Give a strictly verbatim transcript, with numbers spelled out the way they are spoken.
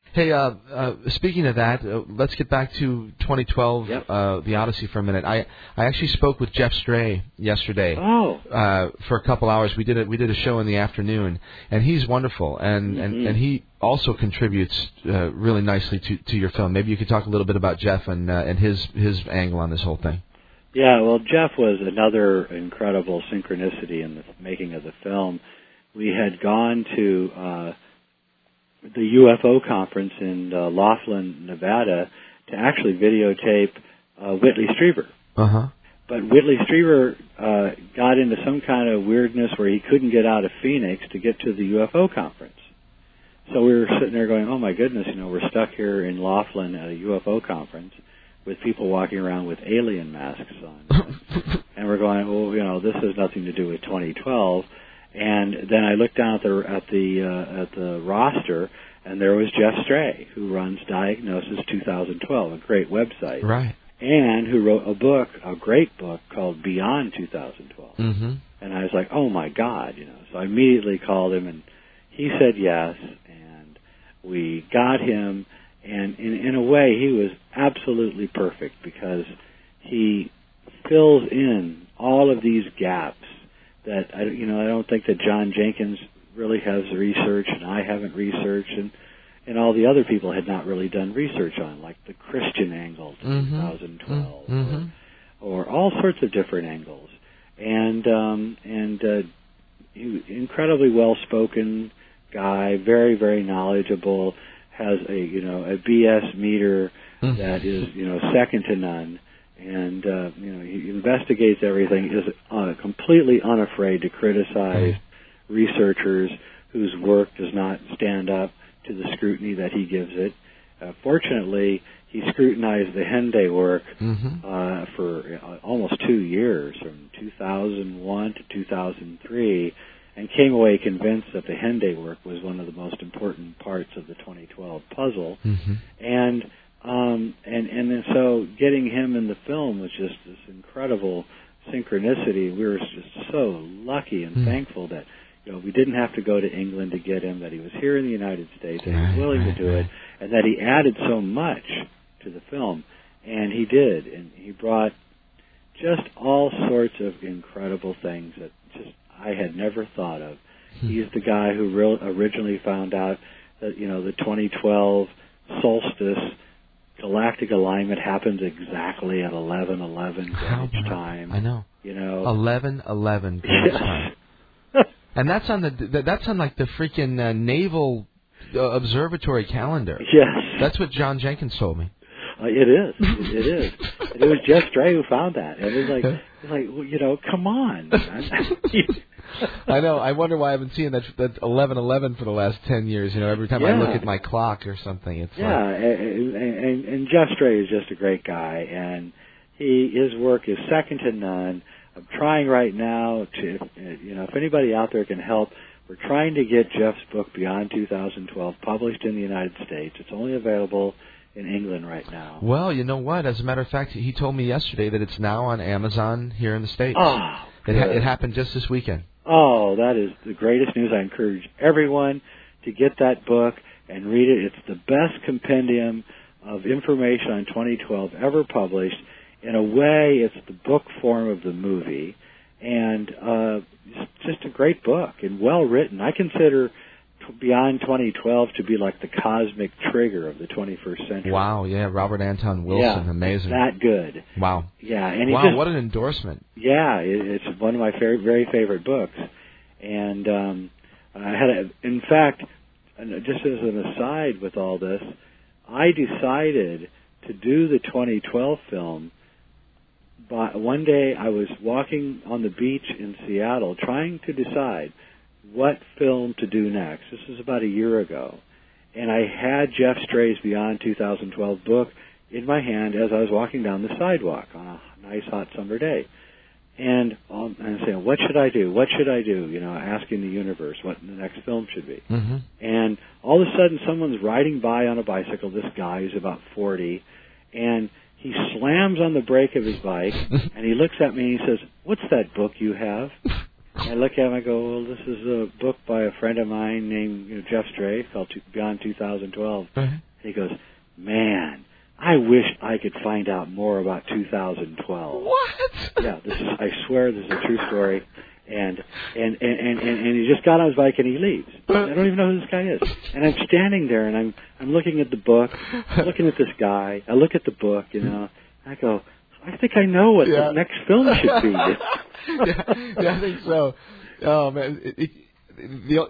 Hey, uh, uh, speaking of that, uh, let's get back to twenty twelve, yep. uh, The Odyssey for a minute. I, I actually spoke with Jeff Stray yesterday. Oh. Uh, for a couple hours. We did a, we did a show in the afternoon, and he's wonderful, and, mm-hmm. and, and he also contributes uh, really nicely to, to your film. Maybe you could talk a little bit about Jeff and uh, and his his angle on this whole thing. Yeah, well, Jeff was another incredible synchronicity in the making of the film. We had gone to uh, the U F O conference in uh, Laughlin, Nevada, to actually videotape uh, Whitley Strieber. Uh-huh. But Whitley Strieber uh, got into some kind of weirdness where he couldn't get out of Phoenix to get to the U F O conference. So we were sitting there going, oh, my goodness, you know, we're stuck here in Laughlin at a U F O conference with people walking around with alien masks on. And we're going, well, you know, this has nothing to do with twenty twelve. And then I looked down at the at the uh, at the roster, and there was Jeff Stray, who runs Diagnosis twenty twelve, a great website, right? And who wrote a book, a great book called Beyond twenty twelve. Mm-hmm. And I was like, oh my God, you know. So I immediately called him, and he said yes, and we got him. And in, in a way, he was absolutely perfect because he fills in all of these gaps that, I, you know, I don't think that John Jenkins really has researched, and I haven't researched, and, and all the other people had not really done research on, like the Christian angle to mm-hmm. twenty twelve, mm-hmm. or, or all sorts of different angles. And um, and uh, he was an incredibly well-spoken guy, very, very knowledgeable, has a, you know, a B S meter mm-hmm. that is, you know, second to none. And, uh, you know, he investigates everything, is uh, completely unafraid to criticize mm-hmm. researchers whose work does not stand up to the scrutiny that he gives it. Uh, fortunately, he scrutinized the Henday work mm-hmm. uh, for uh, almost two years, from two thousand one to two thousand three, and came away convinced that the Henday work was one of the most important parts of the twenty twelve puzzle. Mm-hmm. And Um, and, and then so getting him in the film was just this incredible synchronicity. We were just so lucky and mm. thankful that, you know, we didn't have to go to England to get him, that he was here in the United States, and he was willing right, to do right. it, and that he added so much to the film. And he did, and he brought just all sorts of incredible things that just I had never thought of. Hmm. He's the guy who re- originally found out that, you know, the twenty twelve solstice galactic alignment happens exactly at eleven eleven Greenwich time. I know. You know, eleven eleven Greenwich time. And that's on the that's on like the freaking uh, naval uh, observatory calendar. Yes. That's what John Jenkins told me. Uh, it is. It, it is. And it was Jeff Stray who found that. And it was like, it was like, well, you know, come on. I know. I wonder why I've been seeing that that eleven eleven for the last ten years. You know, every time yeah. I look at my clock or something, it's yeah. like... And, and, and Jeff Stray is just a great guy, and he his work is second to none. I'm trying right now to, you know, if anybody out there can help, we're trying to get Jeff's book Beyond twenty twelve published in the United States. It's only available in England right now. Well, you know what? As a matter of fact, he told me yesterday that it's now on Amazon here in the States. Oh, it, ha- it happened just this weekend. Oh, that is the greatest news. I encourage everyone to get that book and read it. It's the best compendium of information on twenty twelve ever published. In a way, it's the book form of the movie, and uh, it's just a great book and well written. I consider t- Beyond twenty twelve to be like the cosmic trigger of the twenty-first century. Wow, yeah, Robert Anton Wilson, yeah, amazing. That good. Wow. Yeah, and wow, just, what an endorsement. Yeah, it, it's one of my very, very favorite books, and um, I had, a, in fact, just as an aside with all this, I decided to do the twenty twelve film. But one day I was walking on the beach in Seattle trying to decide what film to do next. This was about a year ago. And I had Jeff Stray's Beyond twenty twelve book in my hand as I was walking down the sidewalk on a nice hot summer day. And um, I'm saying, what should I do? What should I do? You know, asking the universe what the next film should be. Mm-hmm. And all of a sudden someone's riding by on a bicycle. This guy who's about forty. And he slams on the brake of his bike, and he looks at me and he says, "What's that book you have?" I look at him, I go, well, this is a book by a friend of mine named you know, Jeff Stray, called Beyond two thousand twelve. Uh-huh. And he goes, man, I wish I could find out more about two thousand twelve. What? Yeah, this is, I swear this is a true story. And and, and, and, and and he just got on his bike and he leaves. I don't even know who this guy is. And I'm standing there and I'm I'm looking at the book, looking at this guy. I look at the book, you know. I go, I think I know what yeah. the next film should be. yeah, yeah, I think so. Oh man, it, it, the